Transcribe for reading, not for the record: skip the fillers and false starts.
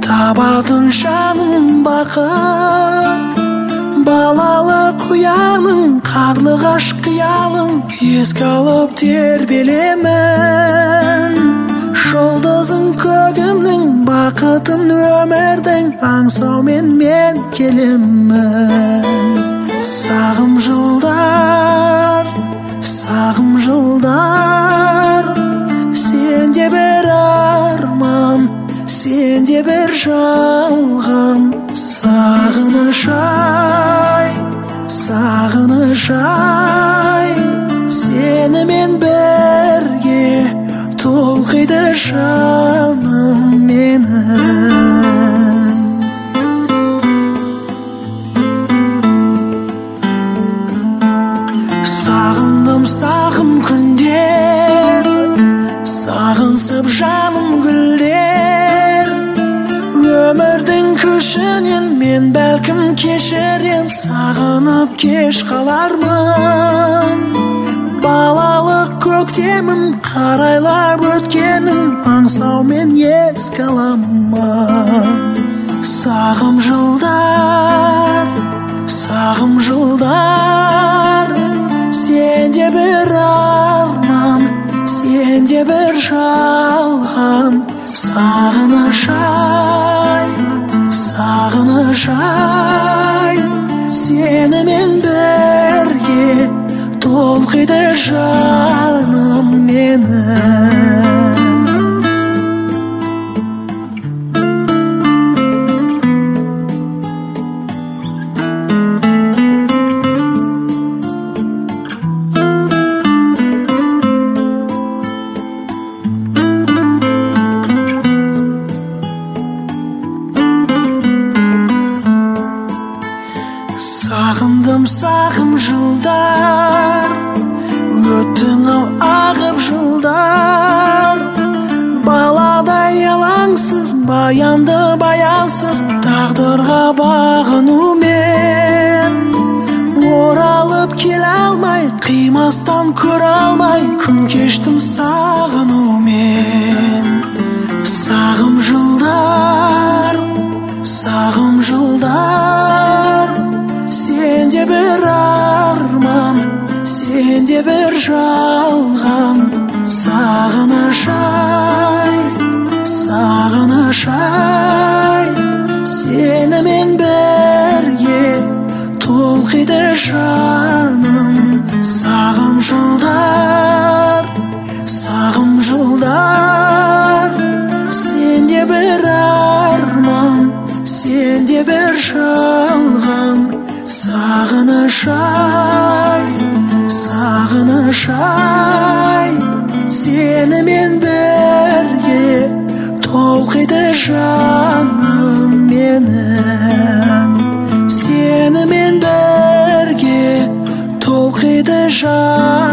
табатын жаным бақыт, балалық құяның қарлығаш қиялым, еске алып тербелемін. Жұлдызым көгімнің бақытын өмірдің аңсаумен мен келемін. Сағым жылдар, сағым жылдар, сенде бір арман, сенде бір жалған. Сағыныш ай, сағыныш ай, сенімен бірге толқиды жаным менің. Сағындым сағым күндер, сағынсып жаным гүлдер. Өмірдің күшінен мен бәлкім кешірем, сағынып кеш қалармын. Балалық көктемім, қарайлап өткенім, аңсаумен еске аламын. Сағым жылдар, сағым жылдар, сенде бір арман, сенде бір жалған. Сағыныш ай, сағыныш ай, сенімен бірге толқиды жаным менің. Сағындым сағым жылдар, өттің ау ағып жылдар. Баладай алаңсыз, баянды баянсыз, тағдырға бағынумен. Оралып келе алмай, қимастан көре алмай, күн кештім сағынумен. Сағым жылдар, сағым жылдар, сенде бір арман, сенде бір жалған. Сағыныш ай, сағыныш ай, сенімен бірге толқиды жаным. Сағым жылдар, сағым жылдар, сенде бір арман, сенде бір жалған. Сағыныш ай, сағыныш ай, сенімен бірге толқиды жаным менің. Сенімен бірге толқиды жаным.